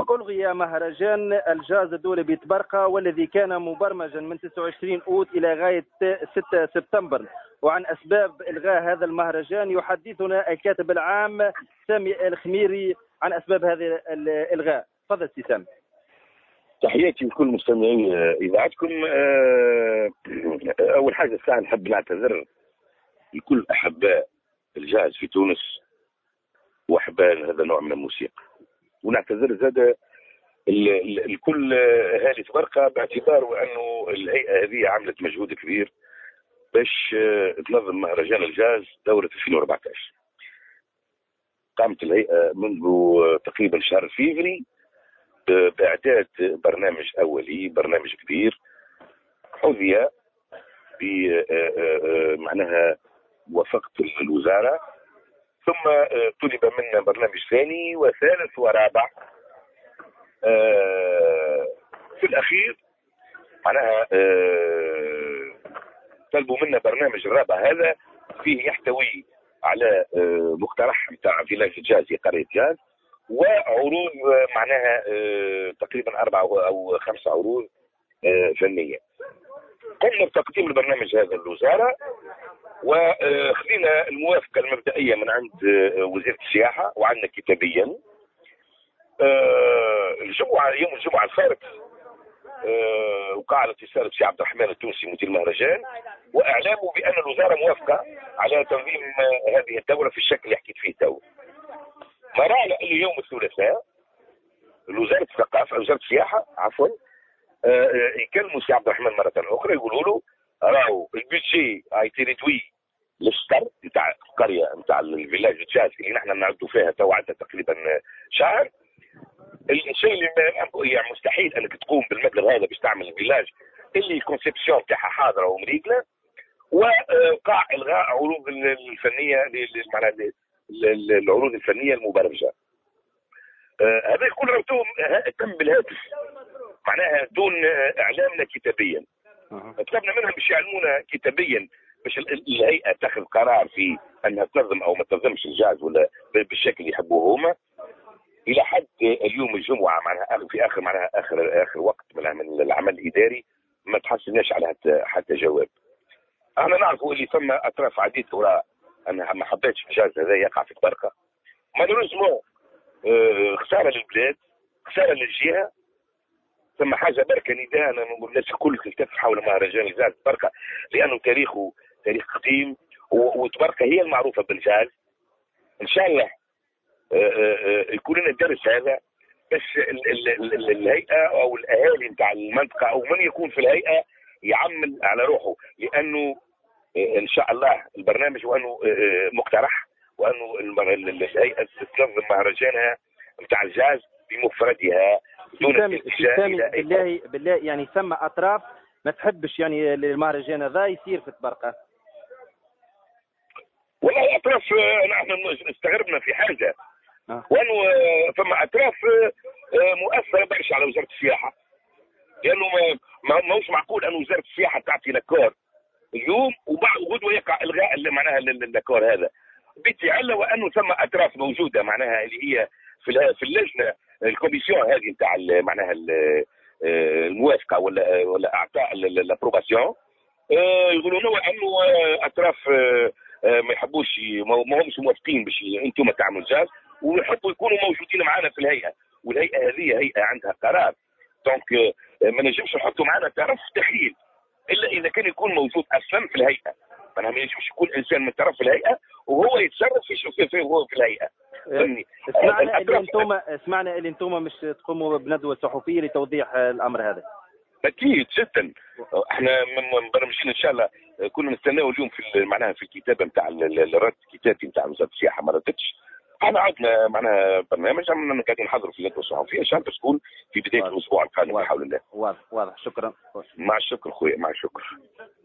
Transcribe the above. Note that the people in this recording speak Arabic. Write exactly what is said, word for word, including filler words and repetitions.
ألغي مهرجان الجاز الدولي بتبرقة والذي كان مبرمجا من تسعة وعشرين أوت إلى غاية ستة سبتمبر، وعن أسباب إلغاء هذا المهرجان يحدثنا الكاتب العام سامي الخميري عن أسباب هذا الإلغاء. تفضل سي سامي. تحياتي لكل مستمعي إذاعتكم. أول حاجة الساعة نحب نعتذر لكل أحباء الجاز في تونس وأحباء هذا النوع من الموسيقى، ونعتذر زاد الكل اهالي تبرقة باعتبار انه الهيئه هذه عملت مجهود كبير باش تنظم مهرجان الجاز دوره ألفين وأربعة عشر. قامت الهيئه منذ تقريبا شهر فيفري باعداد برنامج اولي، برنامج كبير حظي بمعناها موافقه الوزاره، ثم طلب منا برنامج ثاني وثالث ورابع. آه في الاخير معناها آه طلبوا منا برنامج الرابع هذا فيه يحتوي على آه مقترح نتاع فيلاج جازي قرية جاز وعروض آه معناها آه تقريبا اربع او خمس عروض آه فنيه. قمنا بتقديم البرنامج هذا للوزاره وخذينا الموافقه المبدئيه من عند آه وزيره السياحه وعندنا كتابيا. آه الجمعة يوم الجمعة الفارق آه وقع الاتصال بسي عبد الرحمن التونسي مدير المهرجان واعلامه بان الوزارة موافقة على تنظيم هذه الدورة في الشكل اللي حكيت فيه تو. قرأنا اليوم الثلاثاء وزارة الثقافة وزارة السياحة عفوا آه يكلموا سي عبد الرحمن مرة أخرى يقولوا له راهو البيدجي ايتي ريدوي للشطر نتاع القرية نتاع الفيلاج الجاز اللي نحن نعدوا فيها تو عندها تقريبا شهر. الشيء اللي يعني مستحيل انك تقوم بالمبلغ هذا باش تعمل الفيلاج اللي الكونسيبسيون تاعها حاضره ومريقله، وقع الغاء عروض الفنيه معناها العروض الفنيه المبرمجه. هذا يكون ربطوه تم بالهاتف معناها دون اعلامنا كتابيا. طلبنا منهم باش يعلمونا كتابيا باش الهيئه تاخذ قرار في انها تنظم او ما تنظمش الجاز ولا بالشكل اللي يحبوه هما. الى حد اليوم الجمعه معناها في اخر معناها اخر اخر وقت من العمل الاداري ما تحصلناش على حتى حتى جواب. انا نعرفوا اللي ثم اطراف عديده وراء انها ما حبتش الجاز هذا يقع في تبرقه. مالوريزمون آه خساره للبلاد، خساره للجهه. ثم حاجه بركه نداء انا نقول الناس الكل تلتف حول مهرجان الجاز تبرقه لانه تاريخه تاريخ قديم وتبرقه هي المعروفه بالجاز. ان شاء الله يكون لنا الدرس هذا بس الهيئه او الاهالي نتاع المنطقه او من يكون في الهيئه يعمل على روحه، لانه ان شاء الله البرنامج وانه مقترح وانه الهيئه تنظم مهرجانها نتاع الجاز بمفردها دون اتجاه الى بالله بالله يعني ثم اطراف ما تحبش يعني المهرجان هذا يصير في تبرقه. والله اطراف نحن استغربنا في حاجه آه. وانه ثم اطراف مؤثره برشا على وزاره السياحه، لانه ما ماهوش معقول ان وزاره السياحه تعطي لاكور اليوم وبعد غدوه يقع الغاء معناها اللاكور هذا بتعلى وانه ثم اطراف موجوده معناها اللي هي في في اللجنه الكوميسيون هذه نتاع معناها الموافقه ولا ولا اعطاء الابروباسيون يقولوا لنا انه اطراف ما يحبوش ما همش موافقين باش انتم تعملوا جاز ويحبوا يكونوا موجودين معنا في الهيئه، والهيئه هذه هيئه عندها قرار. دونك ما نجمش نحطوا معنا طرف دخيل الا اذا كان يكون موجود اصلا في الهيئه. معناها ما ينجمش يكون انسان من طرف الهيئه وهو يتصرف في في, في, في الهيئه. اسمعنا اللي انتم اسمعنا اللي انتم مش تقوموا بندوه صحفيه لتوضيح الامر هذا. اكيد جدا. احنا مبرمجين ان شاء الله كنا نستناو اليوم في معناها في الكتابه نتاع الرد الكتابي نتاع وزاره السياحه ما ردتش. احنا عندنا معناها برنامج عملنا قاعدين نحضروا في الندوه الصحفيه ان شاء الله تكون في بدايه الاسبوع القادم بحول الله. واضح واضح. شكرا. مع الشكر خويا مع الشكر.